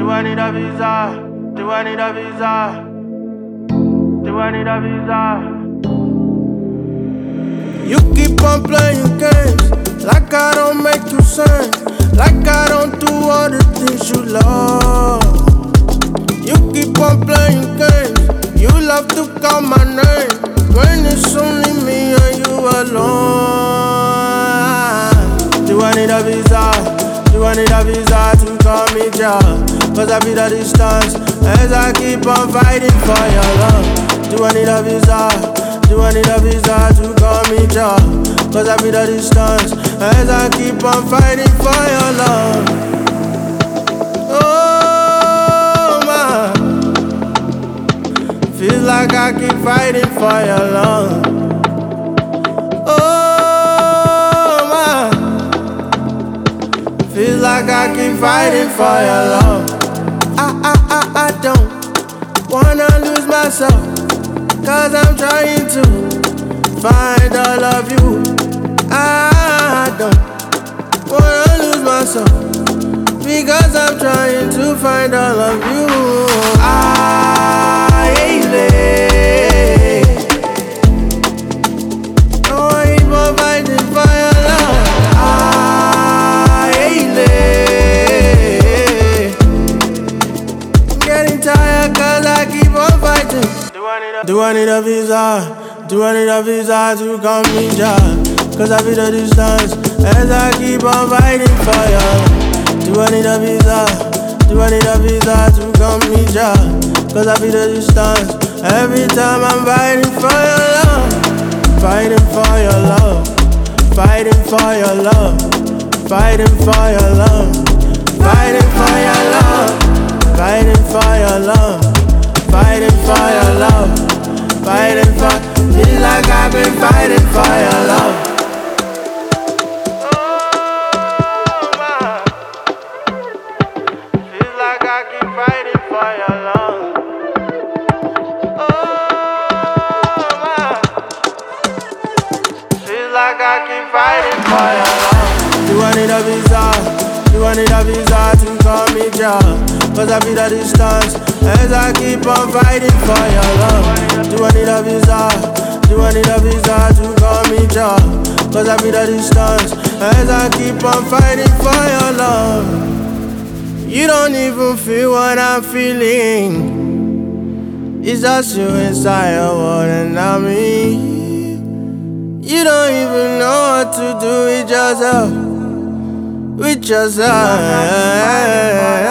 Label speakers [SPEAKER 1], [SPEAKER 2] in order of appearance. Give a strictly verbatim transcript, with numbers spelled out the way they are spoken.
[SPEAKER 1] Do I need a visa? Do I need a visa? Do I need a visa?
[SPEAKER 2] You keep on playing games like I don't make you sense, like I don't do all the things you love. You keep on playing games, you love to call my name when it's only me and you alone. Do I need a visa? Do I need a visa to call me job? Cause I feel the distance as I keep on fighting for your love. Do I need a visa? Do I need a visa to call me job? Cause I feel the distance as I keep on fighting for your love. Oh my, feels like I keep fighting for your love. Oh my, feels like I keep fighting for your love. I, I, I, I don't wanna lose myself, cause I'm trying to find all of you. I don't wanna lose myself, because I'm trying to find all of you. I ain't late. Oh, I keep on fighting for your love. I ain't late. I'm getting tired cause I keep on fighting.
[SPEAKER 1] Do I need a
[SPEAKER 2] Do I need a visa? Do I need a visa to come me job? Cause I feel the distance as I keep on fighting for you. Do I need a visa? Do I need a visa to come me job? Cause I feel the distance every time I'm fighting for your love. Fighting for your love. Fighting for your love. Fighting for your love. Fighting for your love. Fighting for your love. Fighting for your love. Fighting for, feel like I've been fighting for your love.
[SPEAKER 1] Oh my, feels like I keep fighting for your love. Oh my, feels like I keep fighting for your love.
[SPEAKER 2] Do I need a visa? Do I need a visa to call me job? Cause I feel the distance as I keep on fighting for your love. Do I need a visa? Do I need a visa to call me job? Cause I feel the distance as I keep on fighting for your love. You don't even feel what I'm feeling. It's just you inside your world and not me. You don't even know what to do with yourself. With yourself.